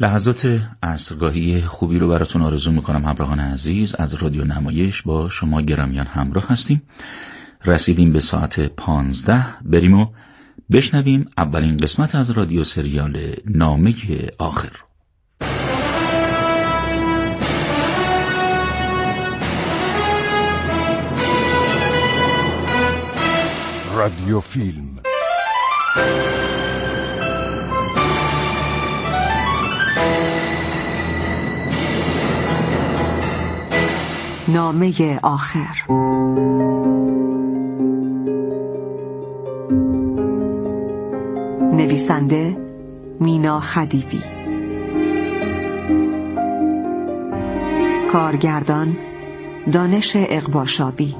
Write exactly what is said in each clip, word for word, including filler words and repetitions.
لحظات عصرگاهی خوبی رو براتون آرزو میکنم همراهان عزیز. از رادیو نمایش با شما گرامیان همراه هستیم. رسیدیم به ساعت پانزده. بریم و بشنویم اولین قسمت از رادیو سریال نامه آخر. رادیو فیلم. نامه آخر. نویسنده مینا خدیوی، کارگردان دانش اقباشاوی،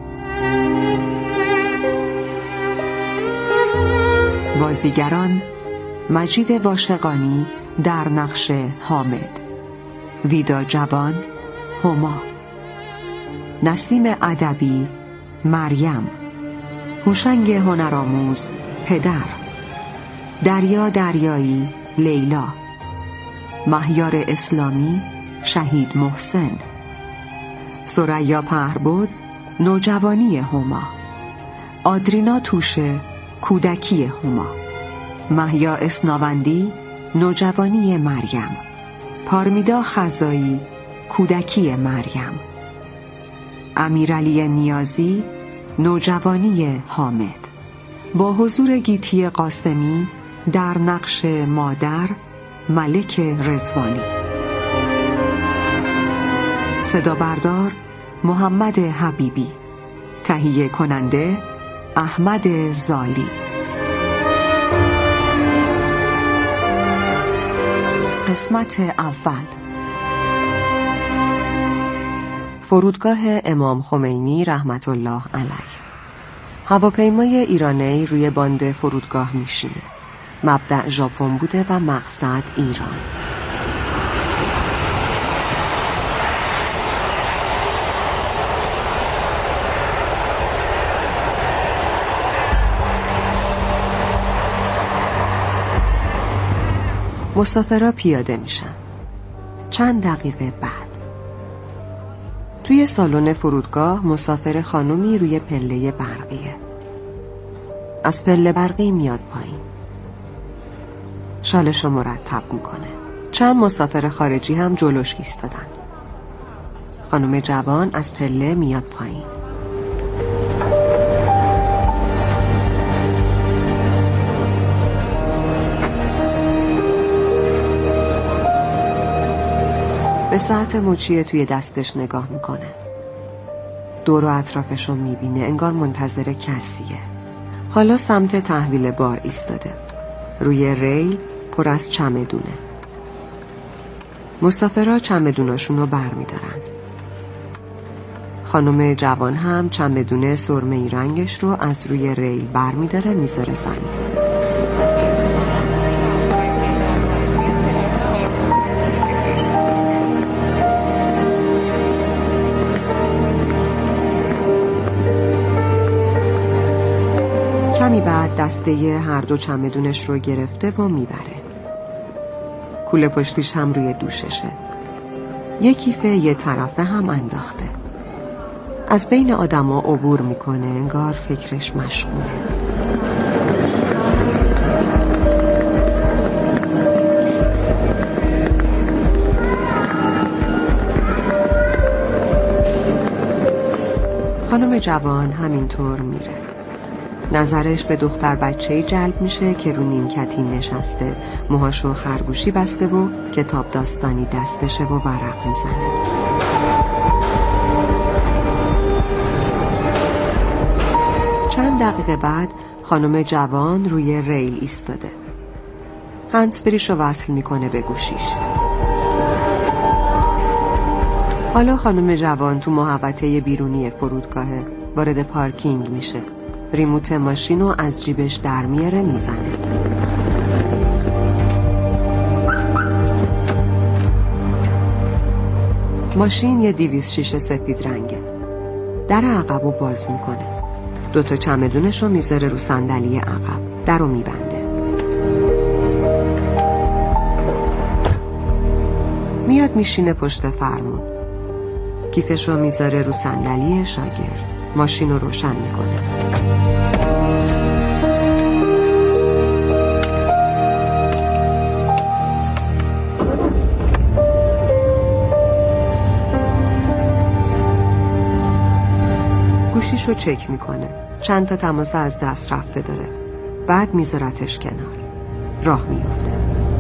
بازیگران مجید واشقانی در نقش حامد، ویدا جوان هما، نسیم ادبی مریم، هوشنگ هنرآموز پدر، دریا دریایی لیلا، مهیار اسلامی شهید محسن، ثریا پهربد نوجوانی هما، آدرینا توشه کودکی هما، مهیا اسناوندی نوجوانی مریم، پارمیدا خزایی کودکی مریم، امیرعلی نیازی نوجوانی حامد، با حضور گیتی قاسمی در نقش مادر ملک رضوانی. صدا بردار محمد حبیبی، تهیه کننده احمد زالی. قسمت اول. فرودگاه امام خمینی رحمت الله علیه. هواپیمای ایرانی روی باند فرودگاه میشینه. مبدأ ژاپن بوده و مقصد ایران. مسافرها پیاده میشن. چند دقیقه بعد توی سالن فرودگاه مسافر خانومی روی پله برقیه. از پله برقی میاد پایین. شالشو مرتب میکنه. چند مسافر خارجی هم جلوش ایستادن. خانم جوان از پله میاد پایین. به ساعت مچیه توی دستش نگاه میکنه. دور و اطرافشو میبینه، انگار منتظر کسیه. حالا سمت تحویل بار ایستاده. روی ریل پر از چمدونه. مسافرها چمدوناشونو بر میدارن. خانم جوان هم چمدونه سرمه‌ای رنگش رو از روی ریل بر میداره میذاره زمین. کمی بعد دسته هر دو چمدونش رو گرفته و میبره. کوله پشتیش هم روی دوششه. یه کیف یه طرفه هم انداخته. از بین آدما عبور میکنه، انگار فکرش مشغوله. خانم جوان همینطور میره. نظرش به دختر بچه‌ای جلب میشه که رو نیمکتی نشسته، موهاشو خرگوشی بسته و کتاب داستانی دستشه و ورق میزنه. چند دقیقه بعد خانم جوان روی ریل ایستاده. هندزفریشو وصل میکنه به گوشیش. حالا خانم جوان تو محوطه بیرونی فرودگاهه. وارد پارکینگ میشه. ریموت ماشینو از جیبش در میاره میزنه. ماشین یه دیویس شیشه سفید رنگه. در عقبو باز میکنه. دوتا چمدونشو میذاره رو صندلی عقب. درو میبنده. میاد میشینه پشت فرمون. کیفش رو میذاره رو صندلی شاگرد. ماشین رو روشن میکنه. گوشیش رو چک میکنه. چند تا تماس از دست رفته داره. بعد میذارتش کنار. راه میفته.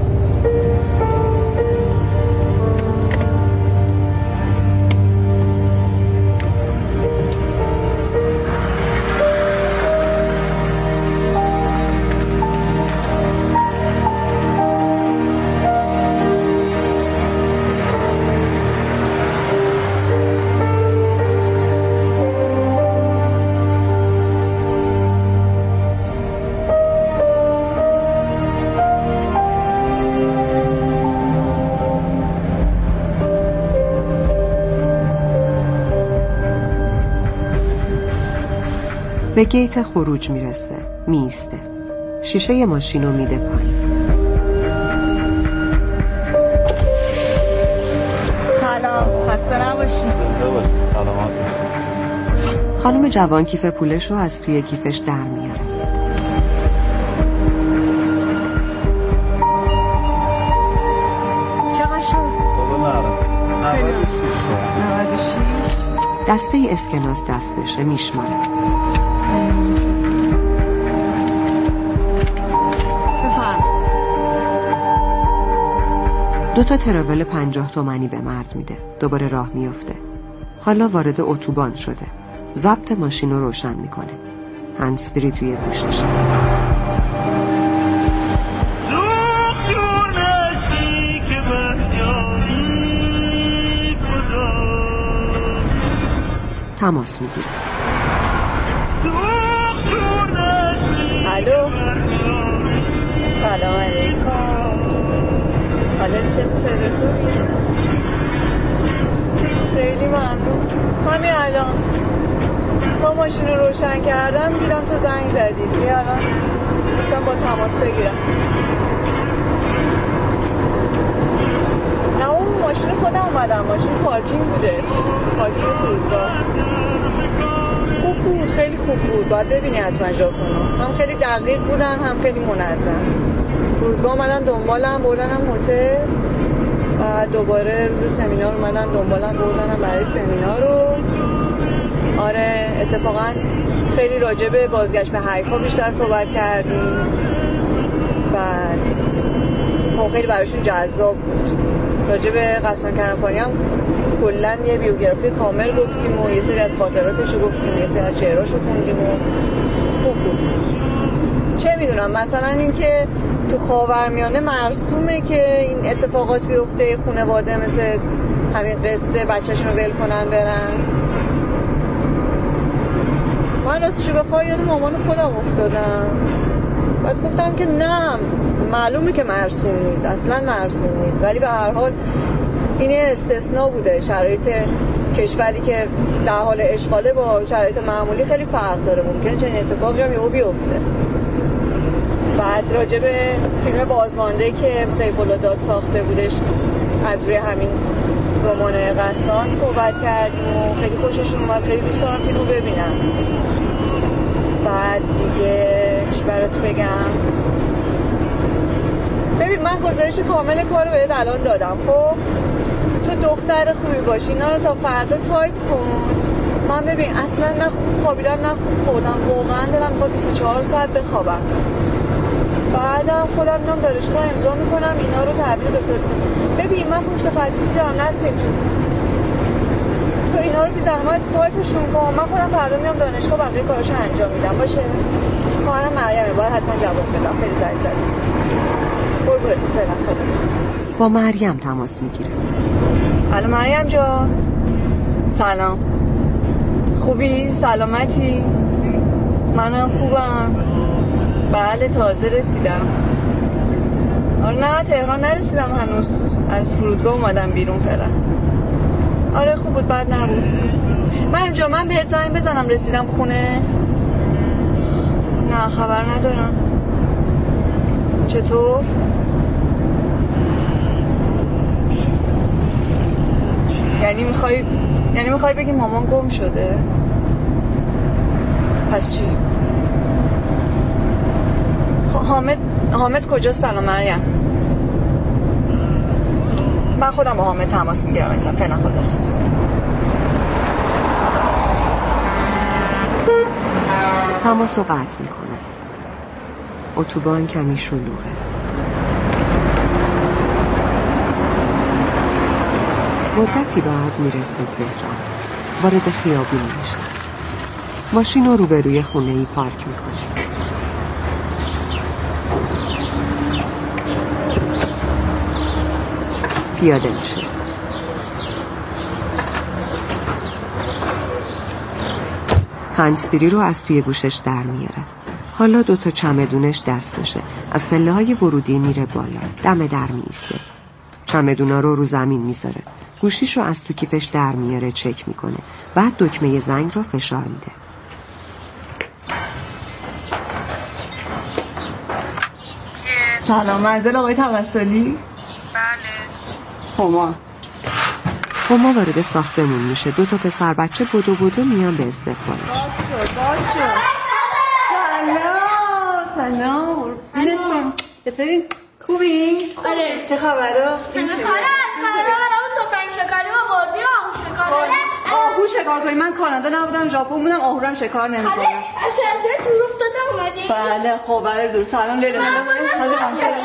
به گیت خروج میرسه. میسته. شیشه ماشین رو میده پایین. سلام، خسته نباشی. خانم جوان کیف پولش رو از توی کیفش در میاره. چقدر شد؟ نود و شش. دسته اسکناس دستشه. میشماره. دو تا تراول پنجاه تومانی به مرد میده. دوباره راه میفته. حالا وارد اتوبان شده. ضبط ماشین رو روشن میکنه. هندزفری توی گوششه. تماس میگیره. الو، سلام علیکم. حالا چطوره؟ خیلی ممنون. همین الان با ماشین رو روشن کردم دیدم تو زنگ زدی. بیا الان میتونم با تماس بگیرم. نه اون ماشین خودم اومدم. ماشین پارکینگ بودش. پارکینگ فرودگاه. خوب بود، خیلی خوب بود. باید ببینی حتما ژاپنو. هم خیلی دقیق بودن هم خیلی منظم. فرودگاه اومدن دنبالم بردنم هتل و دوباره روز سمینار اومدن دنبالم بردنم برای سمینار رو. آره اتفاقا خیلی راجع به بازگشت به حیفا بیشتر صحبت کردیم. بعد خب خیلی براشون جذاب بود. راجع به غسان کنفانی هم کلا یه بیوگرافی کامل گفتیم و یه سری از خاطراتش رو گفتیم، یه سری از شعراشو خوندیم و خوب بود. چه میدونم مثلا اینکه تو خاورمیانه مرسومه که این اتفاقات بیفته، خانواده مثل همین قصه بچه‌شون رو ول کنن برن. من راستشو بخوای یاد مامان خودم افتادم. بعد گفتم که نه معلومه که مرسوم نیست، اصلا مرسوم نیست، ولی به هر حال این استثناء بوده. شرایط کشوری که در حال اشغاله با شرایط معمولی خیلی فرق داره. ممکنه چنین اتفاقی هم یهو بیفته. بعد راجع به فیلم بازمانده که سیف الله داد ساخته بودش از روی همین رمان غسان صحبت کردیم و خیلی خوششون اومد. خیلی دوست دارم فیلمو ببینم. بعد دیگه چی برات بگم؟ ببین من گزارش کامل کارو بهت الان دادم. خب تو دختر خوبی باشی اینا رو تا فردا تایپ کن. من ببین اصلا نه خوب خوابیدم نه خوب خوردم. واقعا دلم میخواد بیست و چهار ساعت بخوابم. بعدم خودم میام دانشگاه امضا میکنم اینا رو تحویل دکتر. ببین من پشت خطی دارم نسیم جون. تو اینا رو بی زحمت تایپشون کن. من خودم فردا میام دانشگاه بقیه کاراشو انجام میدم. باشه؟ خواهرم مریمه باید حتما جواب بدم. خیلی زنگ زدم. قربونت فعلا خدا. با مریم تماس میگیره. الو مریم جان. سلام. خوبی؟ سلامتی؟ منم خوبم. بله تازه رسیدم. آره نه تهران نرسیدم هنوز. از فرودگاه اومدم بیرون فعلا. آره خوب بود بد نبود. من اینجا من بهت زنگ بزنم رسیدم خونه. نه خبر ندارم. چطور؟ یعنی میخوای یعنی میخوای بگی مامان گم شده؟ پس چی؟ حامد حامد کجاست الان مریم؟ من خودم با حامد تماس میگیرم. مثلا فعلا خداحافظ. تماس رو قطع میکنه. اتوبان کمی شلوغه. مدتی بعد میرسه تهران. وارد خیابون میشه. ماشین رو روبروی خونه‌ای پارک میکنه. پیاده میشه. هندزفری رو از توی گوشش در میاره. حالا دوتا چمدونش دستشه. از پله های ورودی میره بالا. دم در میسته. چمدونا رو رو زمین میذاره. گوشیش رو از تو کیفش در میاره چک میکنه. بعد دکمه زنگ رو فشار میده. سلام، منزل آقای توسلی؟ بله. هما هما وارد ساختمون میشه. دو تا پسر بچه بدو بدو میان به استقبالش. باز شد باز شد. سلام سلام. بینتون بهترین خوبی؟ آره. چه خبره؟ این خاله از کانادا برامون تفنگ شکاری آوردی و آهو شکار کنه. آهو شکار کنی؟ من کانادا نبودم، ژاپن بودم، آهورم شکار نمی‌کنم. خاله از شهر دور افتادم اومدی؟ بله خب برای دور. سلام لیلا. حاضر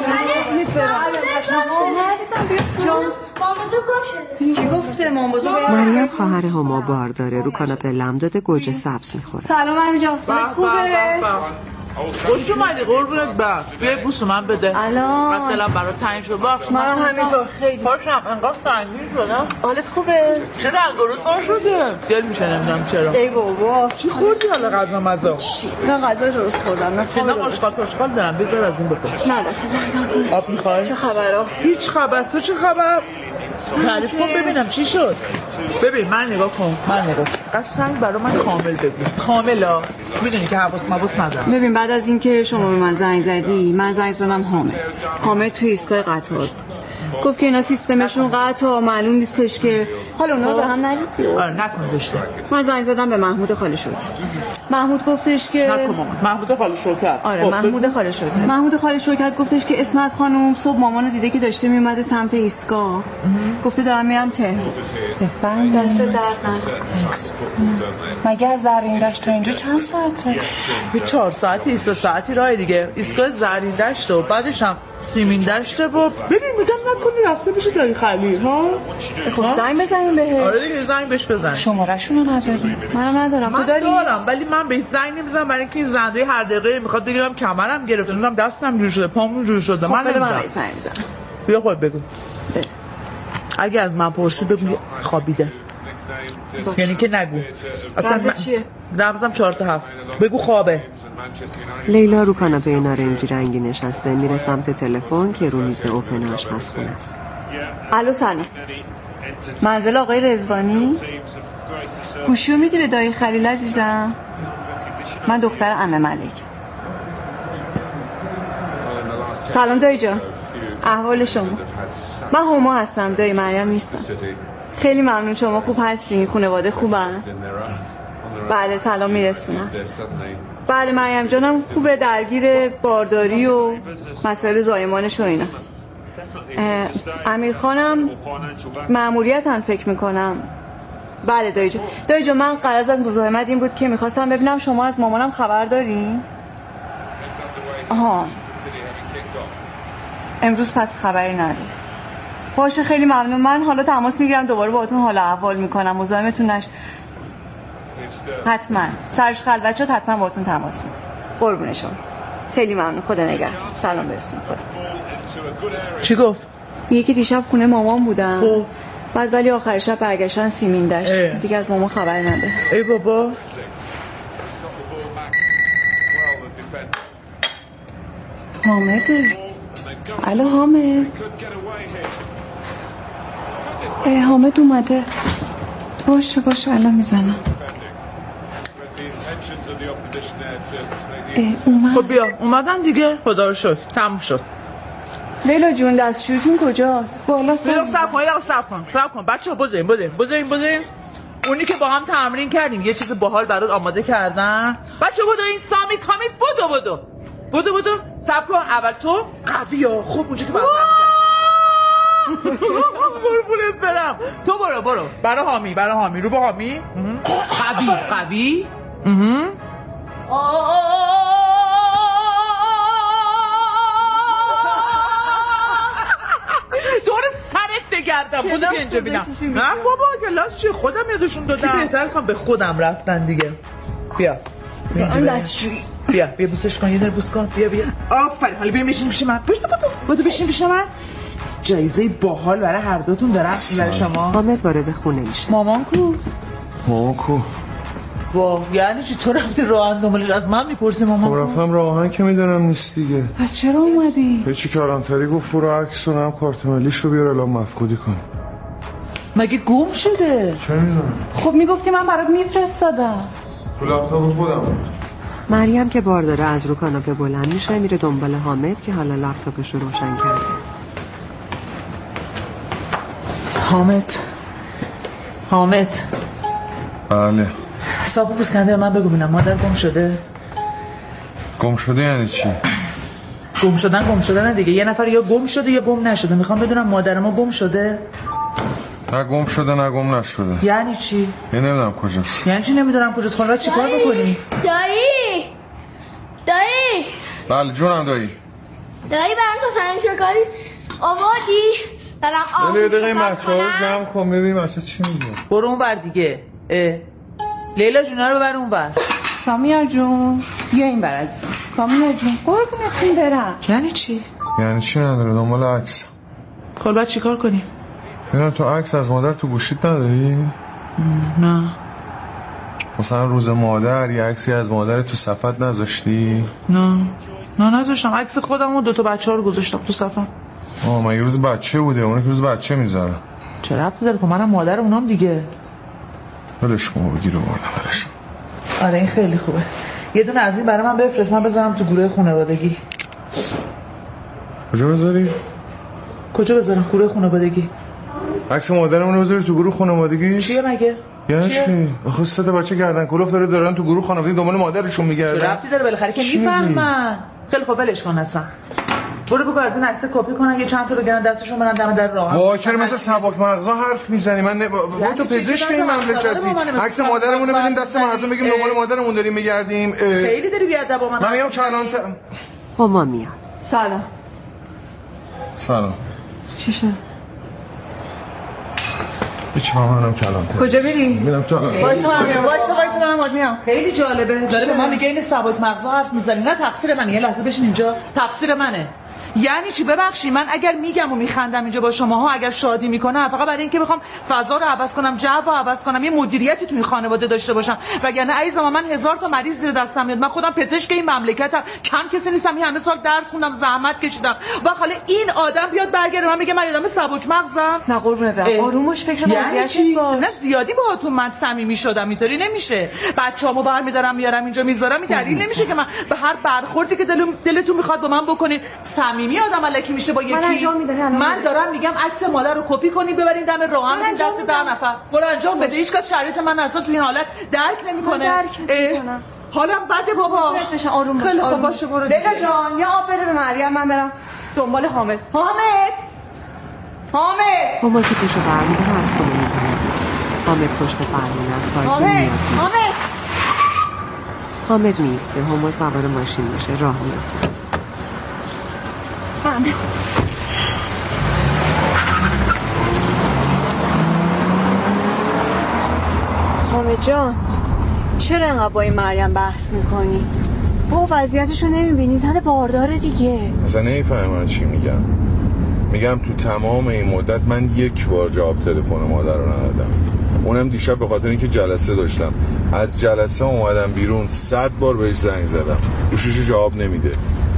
ماموزو گم شده. کی گفته ماموزو؟ مریم خواهر هما بار داره. رو کاناپه لم داده گوجه سبز میخوره. سلام مریم جان. خوبه؟ خوش اومدی قربونت برم. بیا بوسو من بده. الان من دلم برات تنگ شد. باش من همینطور خیلی خوشم. انقدر سنگین شدم. حالت خوبه؟ چرا انگارت بار شده؟ دل میشه نمیدونم چرا. ای بابا چی خوردی حالا غذا مزا؟ من غذا درست خوردم. من نه آشغال پاشغال دارم. بذار از این بخور. نه دست درد. آب میخوای؟ چه خبرها؟ هیچ خبر. تو چه خبر؟ تعریف کن ببینم چی شد. ببین من نگاه کن. من نگاه کن. قشنگ برای من کامل بگو. کاملا. میدونی که حواس مواس ندارم. ببین بعد از اینکه شما به من زنگ زدی، من زنگ زدم حامد. حامد توی ایستگاه قطار گفت که اینا سیستمشون قطع، معلوم نیستش که حالا اونا رو به هم نریزی. آره نکن زشته. من زنگ زدم به محمود خاله شکر. محمود گفتش که نکن مامان. محمود خاله شکر. آره محمود خاله شکر. محمود خاله شکر گفتش که اسمت خانم صبح مامانو دیده که داشته میومده سمت ایستگاه. گفته دارم میرم تهران. بفرمایید. دست درد نکنه. مگه از زرین دشت تا اینجا چند ساعته؟ یه چهار ساعتی سه ساعتی راه دیگه. ایستگاه زرین دشت و بعدش هم سیمین دشته و ببین میگم نکنی رفته بشه دایی خلیل ها. خب زنگ بزنیم بهش. آره دیگه زنگ بهش بزن. شماره‌شون رو نداری؟ منم ندارم. من تو داری؟ دارم ولی من بهش زنگ نمیزنم برای اینکه این زنده هر دقیقه میخواد بگیرم کمرم گرفته. نمیدونم دستم جور شده پامون جور شده. خب من بده من نمیدونم. زنگ بزنم. بیا خود بگو. بده. اگه از من پرسی بگو خوابیده. یعنی که نگو اصلا من... چیه؟ نبزم چهار تا هفت بگو خوابه. لیلا رو کاناپه نارنجی رنگی نشسته. میره سمت تلفن که رو میز اوپن آشپزخونه است. الو سلام. منزل آقای رضوانی؟ گوشیو میدی به دایی خلیل عزیزم؟ من دختر عمه ملک. سلام دایی جان. احوال شما؟ من هما هستم دایی مریم نیستم. خیلی ممنون شما خوب هستین؟ خانواده خوبن؟ بله سلام میرسونم. بله مریم جانم خوبه درگیر بارداری و مسائل زایمانش و ایناست. امیر خانم مأموریتن فکر میکنم. بله دایی جان. دایی جان من غرض از مزاحمت این بود که میخواستم ببینم شما از مامانم خبر دارین؟ آها امروز پس خبری نداری. باشه خیلی ممنون. من حالا تماس میگیرم دوباره باهاتون حالا احوال میکنم. مزاحمتون نش. حتما سرش خلوت شد حتما باهاتون تماس میگیرم. قربون شما. خیلی ممنون. خدا نگهدار. سلام برسون. خدا. چی گفت؟ میگه که دیشب خونه مامان بودن. خب بعد ولی آخر شب برگشتن سیمین دشت. دیگه از مامان خبری نداره. ای بابا. حامده. الو حامد. ای حامد اومده. باشه باشه الان میزنم. خب بیا اومدن دیگه. خدا رو شکر تموم شد. لیلا جون دستشویتون کجاست؟ بالا لیلا صبر کن لیلا صبر کن صبر کن بچه‌ها بزنیم بزنیم بزنیم بزنیم اونی که با هم تمرین کردیم یه چیز باحال برات آماده کردن. بچه‌ها بدو این سامی کامیت بدو بدو بدو بدو صبر کن اول تو قویه خوب اونجا که برات قربونت برم تو برو برو برای حامی برای حامی رو به حامی قوی قوی دور سرت بگردم بودو که اینجا بینم نه بابا کلاس چیه خودم یادشون دادم که بهتر از من به خودم رفتن دیگه. بیا بیا بیا بوسش کن یه در بوس کن بیا بیا آفرین حالا بیا بشین پیش من بودو بودو بودو بشین پیش من. جایزه باحال برای هر دوتون دارم برای شما. حامد وارد خونه میشه. مامان کو؟ مامان کو؟ وا یعنی چی تو رفتی راهن دنبالش از من میپرسی مامان کو؟ رفتم راهن که میدونم نیست دیگه. پس چرا اومدی؟ هیچی کارانتری گفت برو عکس و هم کارت ملیشو بیار الان مفقودی کن. مگه گم شده؟ چه میدونم؟ خب میگفتی من برات میفرستادم. تو لپتاپ خودم. مریم که بار داره از رو کاناپه بلند میشه میره دنبال حامد که حالا لپتاپش رو روشن کرده. حامد حامد بله صاحب بوسکنده من بگو بینم مادر گم شده؟ گم شده یعنی چی؟ گم شدن گم شدن دیگه یه نفر یا گم شده یا گم نشده. میخوام بدونم مادر ما گم شده؟ نه گم شده نه گم نشده. یعنی چی؟ یه نمیدونم کجاست. یعنی چی نمیدونم کجاست؟ خب چی کار بکنی؟ دایی دایی بله جونم دایی دایی برام تو فرنچکاری آوادی برام آب یه دقیقه بچه ها رو جمع کن ببینیم بچه چی میگه. برو اون بر دیگه. لیلا جونا رو بر اون بر. سامیار جون بیا این بر از کامیار جون قربونتون برم. یعنی چی؟ یعنی چی نداره دنبال عکس. خب بعد چی کار کنیم؟ ببینم تو عکس از مادر تو گوشیت نداری؟ نه مثلا روز مادر یه عکسی از مادر تو صفحت نذاشتی؟ نه نه نذاشتم عکس خودم و دو تا بچه ها رو گذاشتم تو صفحه. آه مگه روز بچه بوده اون که روز بچه میذاره. چه ربطی داره که منم مادر اونام دیگه. ولش کن بگیر رو بردم ولش. آره این خیلی خوبه. یه دونه از این برای من بفرست من بذارم تو گروه خانوادگی. کجا بذاری؟ کجا بذارم؟ گروه خانوادگی. عکس مادرمون بذاری تو گروه خانوادگی؟ چیه مگه؟ یعنی چی؟ آخه سه تا بچه گردن کلفت داره دارن تو گروه خانوادگی دنبال مادرشون میگردن. چه ربطی داره بالاخره که میفهمن. خیلی خوب ولش کن اصلا. برو بگو از این عکس کپی کنن یه چند تا بگیرن دستشون برن دم در راه. وای چرا مثل سبک مغزا حرف میزنی؟ من ن... تو پزشک این مملکتی عکس مادرمون رو بدیم دست مردم بگیم دنبال مادرمون داریم میگردیم. خیلی داری بیادب با من. من میام کلانت. ماما میاد. سلام. سلام. چی شد؟ هیچ منم کلانت. کجا بریم؟ میرم تو. وایسا میام وایسا وایسا برام واد میام. خیلی جالبه داره به من میگه این سبک مغزا حرف میزنی. نه تقصیر منه. یه لحظه بشین اینجا. تقصیر منه. یعنی چی؟ ببخشید من اگر میگم و میخندم اینجا با شماها اگر شادی میکنم فقط برای اینکه بخوام فضا رو عوض کنم جو رو عوض کنم یه مدیریتی تو این خانواده داشته باشم وگرنه عزیزم من هزار تا مریض زیر دستم میاد. من خودم پزشک این مملکتم کم کسی نیستم. این همه سال درس خوندم زحمت کشیدم و حالا این آدم بیاد برگره من میگه من آدم سبک مغزم. نه قربونت برم آرومش فکر وضعیتش باش. نه زیادی باهاتون من صمیمی شدم اینطوری نمیشه. بچه‌امو برمی‌دارم میارم اینجا میذارم این دلیل نمیشه که من به هر برخوردی که دلم دلتون میخواد با من بکنین صمیمی آدم الکی میشه با یکی. من, من دارم میگم عکس مادر رو کپی کنین ببرین دم راه هم دست ده نفر. برو انجام بده. هیچ کس شرایط من اصلا تو این حالت درک نمیکنه. حالم بده بابا. آروم باش. خیلی خوب باشه برو. لیلا جان یا آب بده به مریم من برم دنبال حامد. حامد حامد ماما که پیشو برمیداره از خونه میزنه. حامد پشت فرمون از پارکینگ میاد. حامد حامد میسته. هما سوار ماشین میشه راه میفته. حامد جان چرا انقدر با این مریم بحث میکنی؟ با وضعیتشو نمیبینی؟ زن بارداره دیگه. اصلا نمیفهمم چی میگم. میگم تو تمام این مدت من یک بار جواب تلفن مادر رو ندادم. اونم دیشب به خاطر اینکه جلسه داشتم. از جلسه اومدم بیرون صد بار بهش زنگ زدم. گوشیشو جواب نمیده.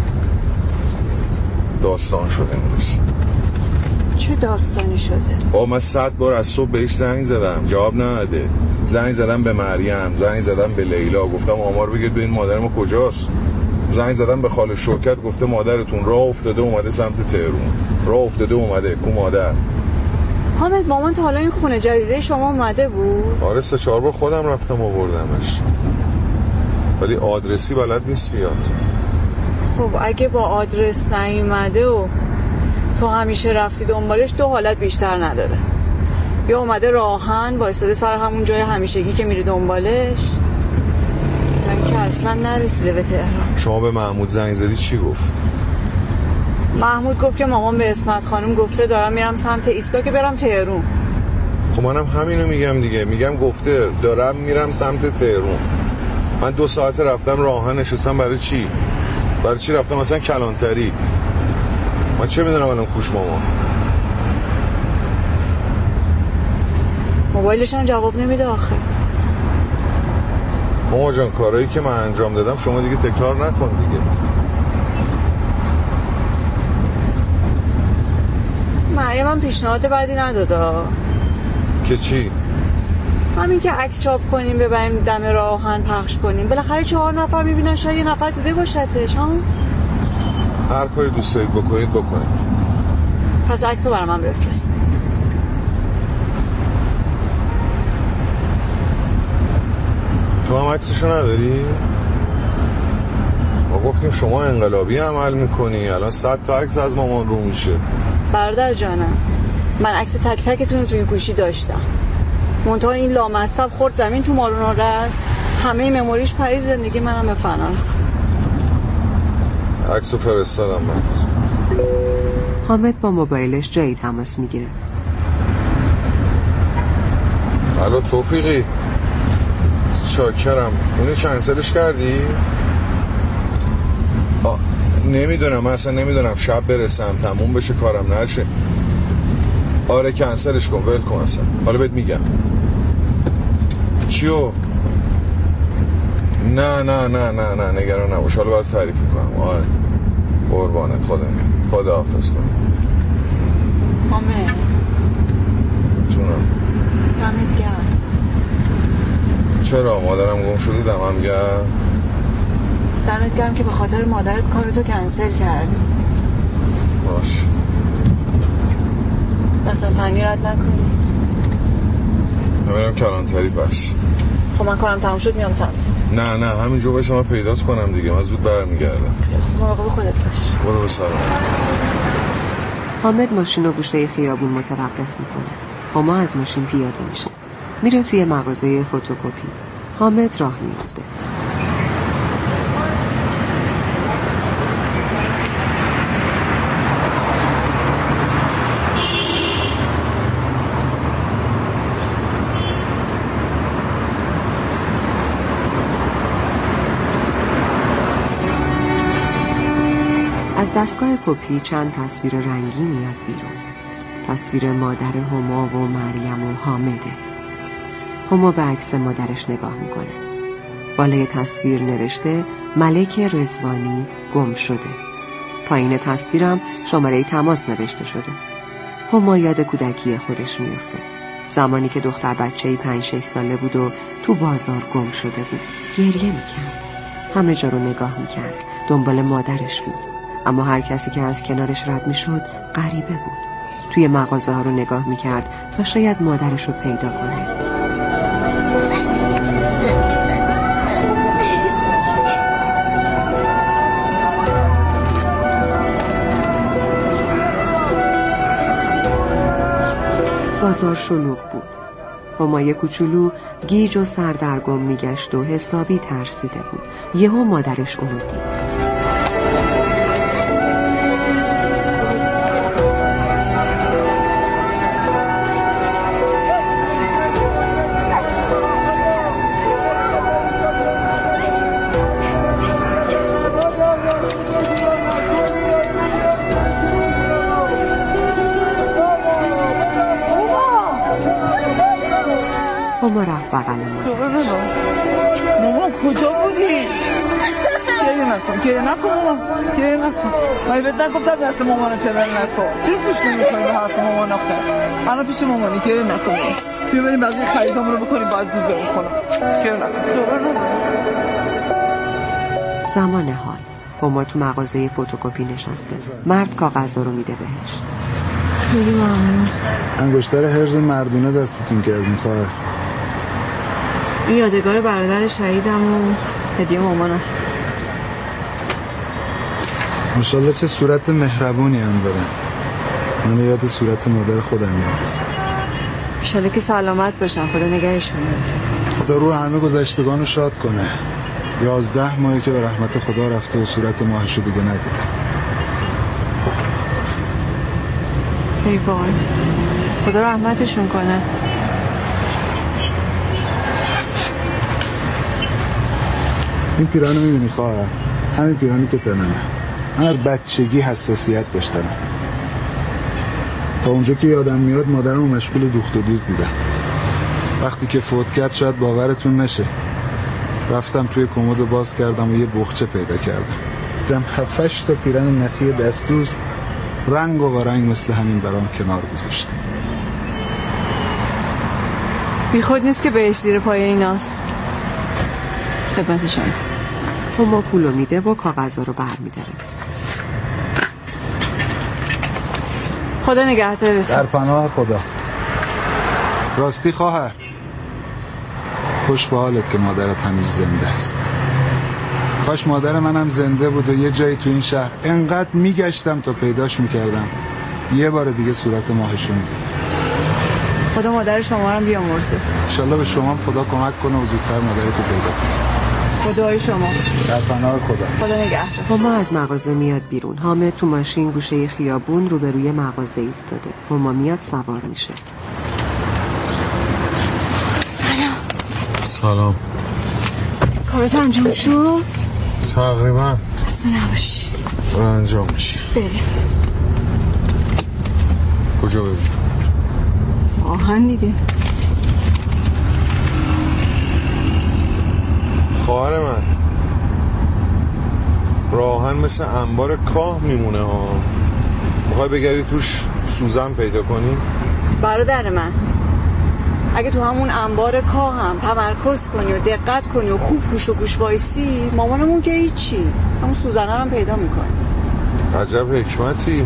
داستان شده امروز. چه داستانی شده؟ با من صد بار از صبح بهش زنگ زدم جواب نداده. زنگ زدم به مریم، زنگ زدم به لیلا، گفتم آمار بگید ببین مادر ما کجاست. زنگ زدم به خاله شوکت، گفته مادرتون راه افتاده اومده سمت تهرون. راه افتاده اومده. کو مادر؟ حامد مامان تا حالا این خونه جدیده شما اومده بود؟ آره سه چهار بار خودم رفتم آوردمش، ولی آدرسی بلد نیست بیاد. خب اگه با آدرس نیومده و تو همیشه رفتی دنبالش، دو حالت بیشتر نداره. یا اومده راهن وایساده سر همون جای همیشگی که میری دنبالش، من که اصلا نرسیده به تهران. شما به محمود زنگ زدی چی گفت؟ محمود گفت که مامان به اسمت خانم گفته دارم میرم سمت ایستگاه که برم تهرون. خب منم همینو میگم دیگه، میگم گفته دارم میرم سمت تهرون. من دو ساعت رفتم راهن نشستم، برای چی؟ برای چی رفتم مثلا کلانتری؟ من چه میدونم الان کوش مامان. موبایلش هم جواب نمیده آخه. ماما جان کارهایی که من انجام دادم شما دیگه تکرار نکن دیگه. مریم هم پیشنهاد بدی نداده. که چی؟ همین که عکس چاپ کنیم ببریم دم راهن پخش کنیم، بالاخره چهار نفر میبینن، شاید یه نفر دیده باشتش. ها هر کاری دوست دارید بکنید بکنید. پس عکسو برام من بفرست. تو هم عکسشو نداری؟ ما گفتیم شما انقلابی عمل میکنی، الان صد تا عکس از مامان رو میشه. برادر جانم من عکس تک تکتون رو توی گوشی داشتم، منتها این لامصب خورد زمین تو مارون رست، همه مموریش پرید، زندگی منم به فنا رفت. عکسو فرستادم برات. حامد با موبایلش جایی تماس میگیره. الو توفیقی، چاکرم. اینو کنسلش کردی؟ نمیدونم، من اصلا نمیدونم، شب برسم تموم بشه کارم نشه. آره کنسلش کن، ول کن اصلا، حالا بهت میگم. چیو؟ نه نه نه نه نه نگران نباش، حالا برات تعریف میکنم. آره قربانت، خدا نگهدار، خدا حافظ کن. حامد جونم. دمت گرم. چرا مادرم گم شده دمم گرم؟ دمت گرم که به خاطر مادرت کارتو کنسل کردی. باش لطفا فنی رد نکنی. نمیرم کلانتری بس. خب من کارم تموم شد میام سمتت. نه نه همینجا بایستا من پیدات کنم دیگه، من زود برمیگردم. خب مراقب خودت باش. برو به سلامت. حامد ماشین و گوشه خیابون متوقف میکنه. هما از ماشین پیاده میشه، میره توی مغازه فتوکپی. حامد راه میفته. از دستگاه کپی چند تصویر رنگی میاد بیرون. تصویر مادر هما و مریم و حامده. هما به عکس مادرش نگاه میکنه. بالای تصویر نوشته ملک رضوانی گم شده. پایین تصویرم شماره تماس نوشته شده. هما یاد کودکی خودش میفته. زمانی که دختر بچه‌ای پنج شش ساله بود و تو بازار گم شده بود. گریه میکرد. همه جا رو نگاه میکرد. دنبال مادرش بود. اما هر کسی که از کنارش رد میشد غریبه بود. توی مغازه ها رو نگاه میکرد تا شاید مادرش رو پیدا کنه. بازار شلوغ بود. همای کوچولو گیج و سردرگم میگشت و حسابی ترسیده بود. یهو مادرش اونو دید. هما رفت بغل مادرش. مامان کجا بودی؟ گریه نکن گریه نکن مامان گریه نکن. من بهت نگفتم دست مامانو تبر نکن. چرا گوش نمی‌کنی به حرف مامان آخه؟ الان پیش مامانی گریه نکن. بیا بریم بقیه خریدامون رو بکنیم، بعد زود بریم خونه. گریه نکن. زمان حال هما تو مغازه فتوکپی نشسته. مرد کاغذا رو میده بهش. خیلی ممنون. انگشتر هرز مردونه دستتون کردیم خواهر. این یادگار برادر شهیدم و هدیه مامانم. ماشاءالله چه صورت مهربونی هم داره. من یاد صورت مادر خودم میندازه. انشالله که سلامت باشن، خدا نگهشونه. خدا رو همه گذشتگانو شاد کنه. یازده ماهی که به رحمت خدا رفته و صورت ماهشو دیگه ندیدم. ای وای، خدا رحمتشون کنه. این پیرانو میبینی خواهر؟ همین پیرانی که تنمه. من از بچگی حساسیت داشتم. تا اونجا که یادم میاد مادرمو مشغول دوخت و دوز دیدم. وقتی که فوت کرد شاید باورتون نشه، رفتم توی کمد باز کردم و یه بخچه پیدا کردم. دیدم هفتش تا پیرن نخی دستدوز رنگ و رنگ مثل همین برام کنار گذاشته. بی خود نیست که بهش زیر پای ایناست. خدمتشون. هما پولو میده و کاغذا رو بر میداره. خدا نگهدارتون. در پناه خدا. راستی خواهر، خوش به حالت که مادرت هنوز زنده است. کاش مادر منم زنده بود و یه جایی تو این شهر انقدر میگشتم تا پیداش میکردم یه بار دیگه صورت ماهشو میدیدم. خدا مادر شما رو بیامرزه. انشالله به شما خدا کمک کنه و زودتر مادرتو پیدا کنه. خدای شما. در پناه خدا. خدا نگهدار. هما از مغازه میاد بیرون. حامد تو ماشین گوشه خیابون روبروی مغازه ایستاده. هما میاد سوار میشه. سلام. کارت انجام شد؟ تقریبا. خسته نباشی. برو انجام میشه. بریم. کجا بریم؟ آهن دیگه. خواهر من، راهن مثل انبار کاه میمونه ها. میخوای بگردی توش سوزن پیدا کنی؟ برادر من، اگه تو همون انبار کاه هم تمرکز کنی و دقت کنی و خوب پوش و گوش وایسی، مامانمون که هیچی، همون سوزنه رو هم پیدا میکنی. عجب حکمتی.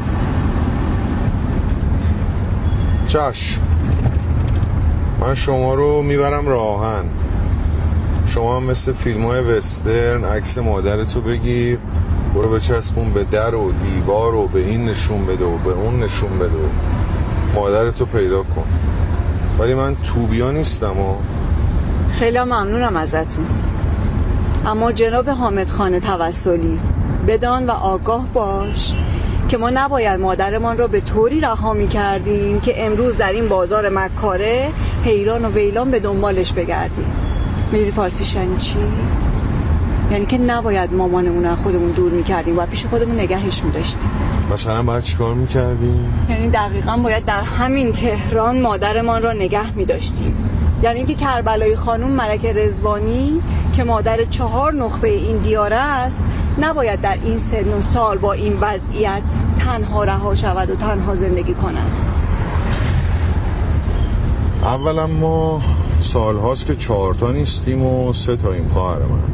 چشم، من شما رو میبرم راهن. شما هم مثل فیلم های وسترن عکس مادرتو بگیر، برو بچسبون به در و دیوار و به این نشون بده و به اون نشون بده و مادرتو پیدا کن. ولی من توبیا نیستم و خیلی ممنونم ازتون، اما جناب حامد خان توسلی بدان و آگاه باش که ما نباید مادرمان را به طوری رها می‌کردیم که امروز در این بازار مکاره حیران و ویلان به دنبالش بگردیم. میری فارسیش یعنی چی؟ یعنی که نباید مامانمون رو خودمون دور می‌کردیم و پیش خودمون نگهش می‌داشتیم. مثلا باید چیکار می‌کردیم؟ یعنی دقیقاً باید در همین تهران مادرمان را نگه می‌داشتیم. یعنی اینکه کربلایی خانم ملکه رضوانی که مادر چهار نخبه این دیار است نباید در این سن و سال با این وضعیت تنها رها شود و تنها زندگی کند. اولا ما سال هاست که چهار تا نیستیم و سه تاییم خواهر من.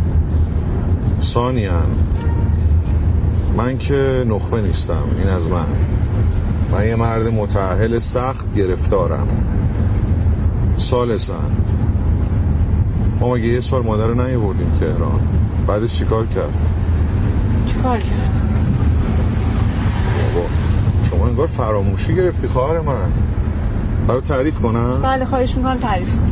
ثانیاً من که نخبه نیستم، این از من. من یه مرد متأهل سخت گرفتارم. ثالثاً ما مگه یه سال مادر رو نیاوردیم تهران، بعدش چیکار کرد؟ چیکار کرد؟ بابا شما انگار فراموشی گرفتی خواهر من. برای تعریف کنم؟ بله خواهش میکنم تعریف کن.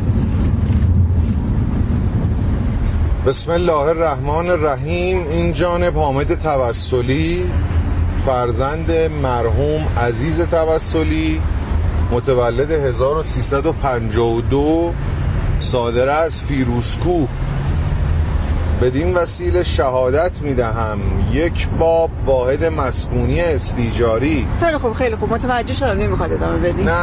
بسم الله الرحمن الرحیم. این جانب حامد توسلی، فرزند مرحوم عزیز توسلی، متولد هزار و سیصد و پنجاه و دو، صادر از فیروزکوه. بدین وسیله شهادت میدهم یک باب واحد مسکونی استیجاری. خیلی خوب خیلی خوب متوجه شدم، نمیخواد ادامه بدی؟ نه